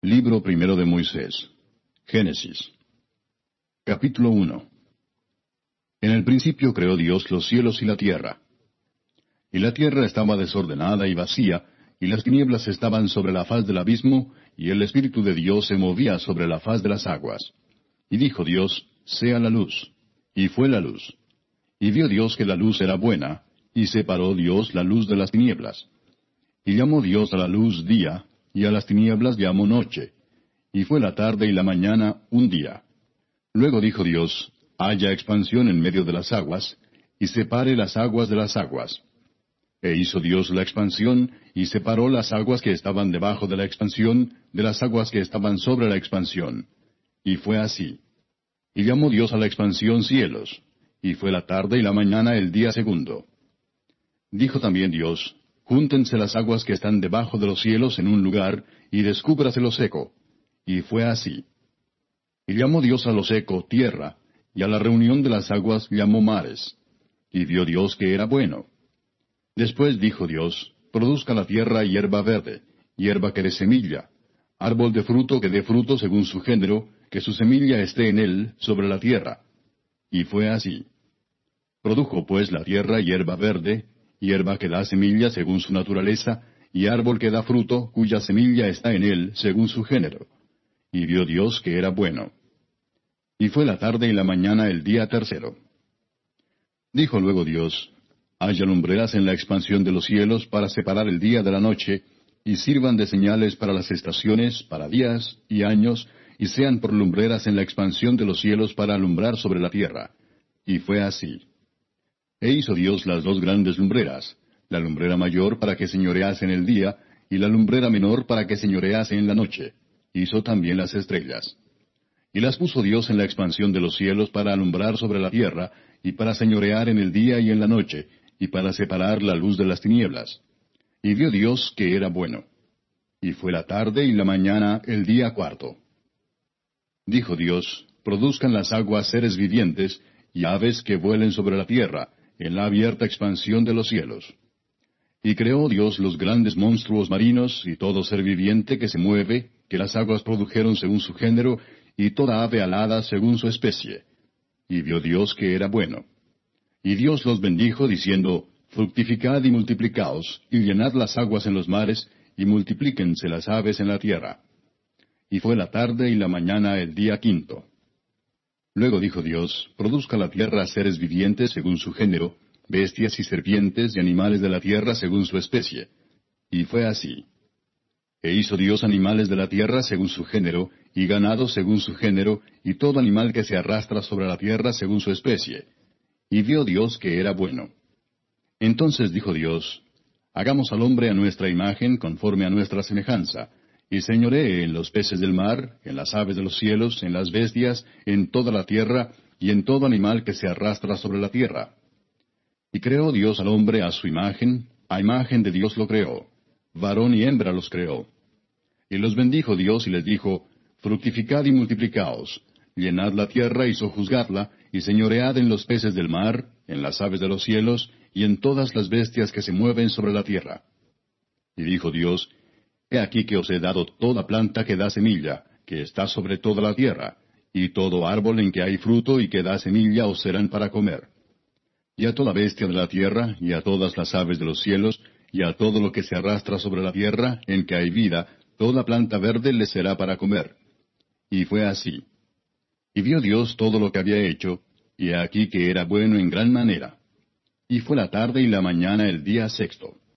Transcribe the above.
Libro primero de Moisés. Génesis. Capítulo 1. En el principio creó Dios los cielos y la tierra. Y la tierra estaba desordenada y vacía, y las tinieblas estaban sobre la faz del abismo, y el Espíritu de Dios se movía sobre la faz de las aguas. Y dijo Dios, sea la luz. Y fue la luz. Y vio Dios que la luz era buena, y separó Dios la luz de las tinieblas. Y llamó Dios a la luz día, y a las tinieblas llamó noche. Y fue la tarde y la mañana un día. Luego dijo Dios, haya expansión en medio de las aguas, y separe las aguas de las aguas. E hizo Dios la expansión, y separó las aguas que estaban debajo de la expansión, de las aguas que estaban sobre la expansión. Y fue así. Y llamó Dios a la expansión cielos. Y fue la tarde y la mañana el día segundo. Dijo también Dios, júntense las aguas que están debajo de los cielos en un lugar, y descúbrase lo seco. Y fue así. Y llamó Dios a lo seco tierra, y a la reunión de las aguas llamó mares. Y vio Dios que era bueno. Después dijo Dios, produzca la tierra hierba verde, hierba que dé semilla, árbol de fruto que dé fruto según su género, que su semilla esté en él, sobre la tierra. Y fue así. Produjo pues la tierra hierba verde, hierba que da semilla según su naturaleza, y árbol que da fruto, cuya semilla está en él, según su género. Y vio Dios que era bueno. Y fue la tarde y la mañana el día tercero. Dijo luego Dios, haya lumbreras en la expansión de los cielos para separar el día de la noche, y sirvan de señales para las estaciones, para días y años, y sean por lumbreras en la expansión de los cielos para alumbrar sobre la tierra. Y fue así. E hizo Dios las dos grandes lumbreras, la lumbrera mayor para que señorease en el día, y la lumbrera menor para que señorease en la noche. Hizo también las estrellas. Y las puso Dios en la expansión de los cielos para alumbrar sobre la tierra, y para señorear en el día y en la noche, y para separar la luz de las tinieblas. Y vio Dios que era bueno. Y fue la tarde y la mañana el día cuarto. Dijo Dios, produzcan las aguas seres vivientes, y aves que vuelen sobre la tierra, en la abierta expansión de los cielos. Y creó Dios los grandes monstruos marinos, y todo ser viviente que se mueve, que las aguas produjeron según su género, y toda ave alada según su especie. Y vio Dios que era bueno. Y Dios los bendijo, diciendo, fructificad y multiplicaos, y llenad las aguas en los mares, y multiplíquense las aves en la tierra. Y fue la tarde y la mañana el día quinto. Luego dijo Dios, produzca la tierra seres vivientes según su género, bestias y serpientes y animales de la tierra según su especie. Y fue así. E hizo Dios animales de la tierra según su género, y ganado según su género, y todo animal que se arrastra sobre la tierra según su especie. Y vio Dios que era bueno. Entonces dijo Dios, hagamos al hombre a nuestra imagen, conforme a nuestra semejanza, y señoree en los peces del mar, en las aves de los cielos, en las bestias, en toda la tierra, y en todo animal que se arrastra sobre la tierra. Y creó Dios al hombre a su imagen, a imagen de Dios lo creó, varón y hembra los creó. Y los bendijo Dios y les dijo, fructificad y multiplicaos, llenad la tierra y sojuzgadla, y señoread en los peces del mar, en las aves de los cielos, y en todas las bestias que se mueven sobre la tierra. Y dijo Dios, he aquí que os he dado toda planta que da semilla, que está sobre toda la tierra, y todo árbol en que hay fruto y que da semilla os serán para comer. Y a toda bestia de la tierra, y a todas las aves de los cielos, y a todo lo que se arrastra sobre la tierra, en que hay vida, toda planta verde les será para comer. Y fue así. Y vio Dios todo lo que había hecho, y he aquí que era bueno en gran manera. Y fue la tarde y la mañana el día sexto.